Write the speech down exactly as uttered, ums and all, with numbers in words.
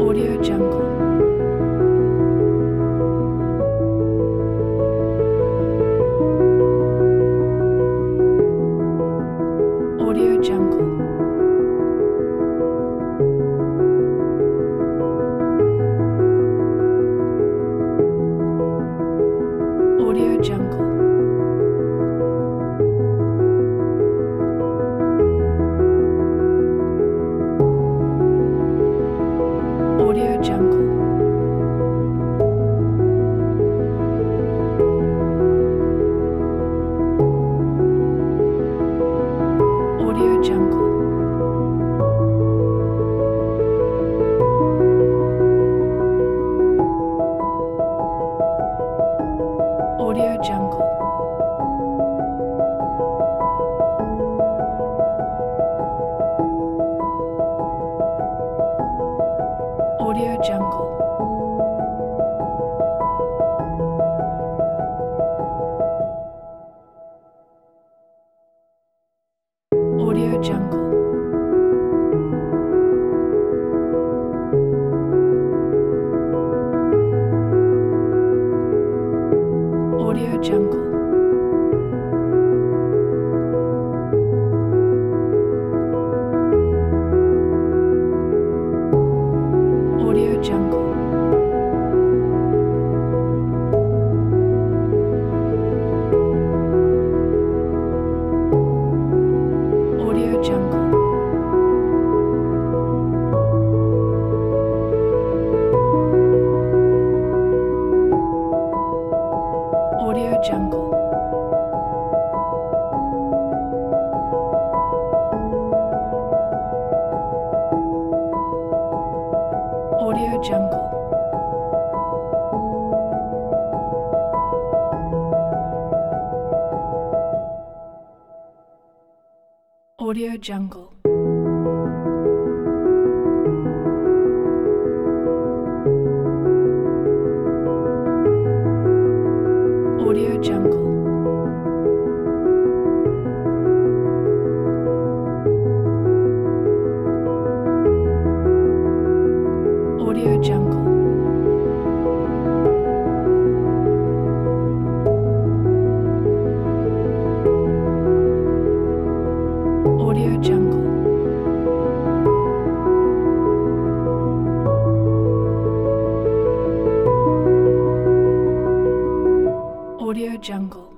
Audio Jungle. Audio Jungle. Audio Jungle. Audio Jungle. Audio Jungle. Audio Jungle. Audio Jungle. Audio Jungle. Audio Jungle. Audio Jungle. Audio Jungle. Audio Jungle. Audio Jungle. Audio Jungle. Audio Jungle. Audio Jungle. Audio Jungle. Audio Jungle.